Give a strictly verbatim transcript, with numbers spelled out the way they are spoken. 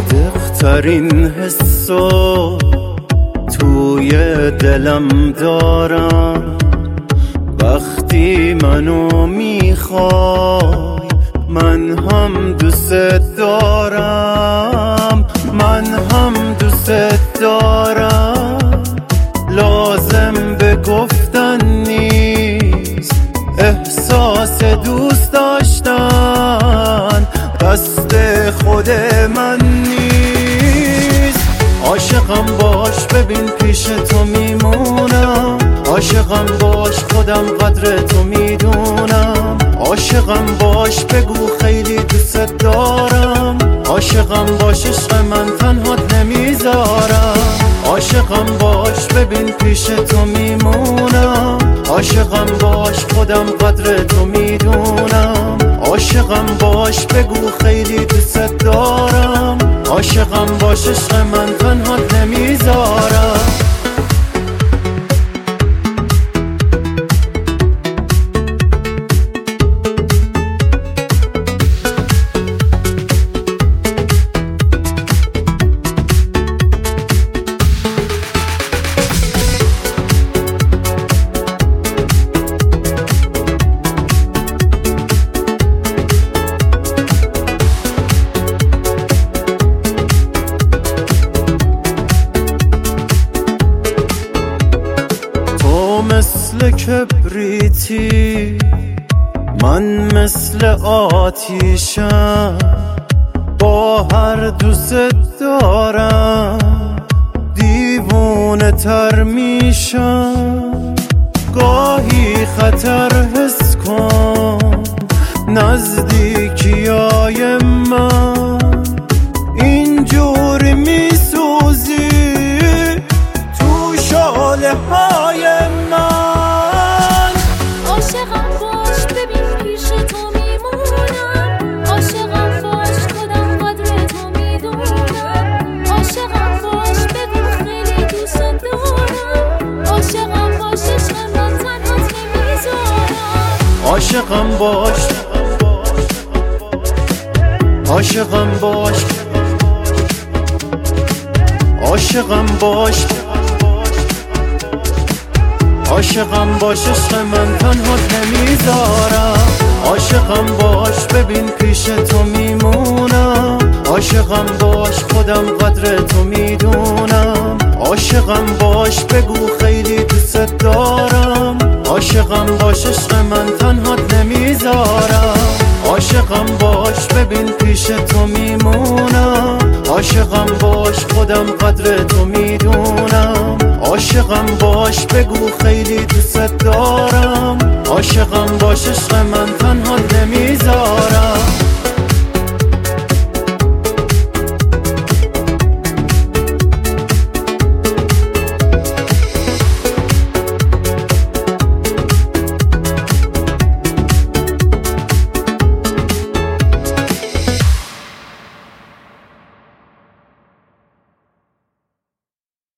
صادق ترین حسو توی دلم دارم. وقتی منو میخوای من هم دوست دارم، من هم دوست دارم. لازم به گفتن نیست احساس دوست داشتن دست خود من نیست. عاشقم باش ببین پیش تو میمونم، عاشقم باش خودم قدر تو میدونم. عاشقم باش بگو خیلی دوست دارم، عاشقم باش عشق من تنهات نمیذارم. عاشقم باش ببین پیش تو میمونم، عاشقم باش خودم قدر تو میدونم. عاشقم باش بگو خیلی دوست دارم، عاشقم باش عشق من تنهات نمیذارم. مثل کبریتی من مثل آتیشم، با هر دوست دارم دیوونه تر میشم. گاهی خطر حس کن نزدیکیای من، اینجوری میسوزی تو شعله های من. عاشقم باش ببین پیش تو میمونم، عاشقم باش خودم قدر تو میدونم. عاشقم باش بگو خیلی دوست دارم، عاشقم باش عشق من تنهات نمیذارم. عاشقم باش عاشقم باش عاشقم باش عاشقم باش عشق من تنهات نمیذارم. عاشقم باش ببین پیش تو میمونم، عاشقم باش خودم قدر تو میدونم. عاشقم باش بگو خیلی دوست دارم، عاشقم باش عشق من تنهات نمیذارم. عاشقم باش ببین پیش تو میمونم، عاشقم باش خودم قدر تو میدونم. عاشقم باش بگو خیلی دوست دارم، عاشقم باش عشق من تنها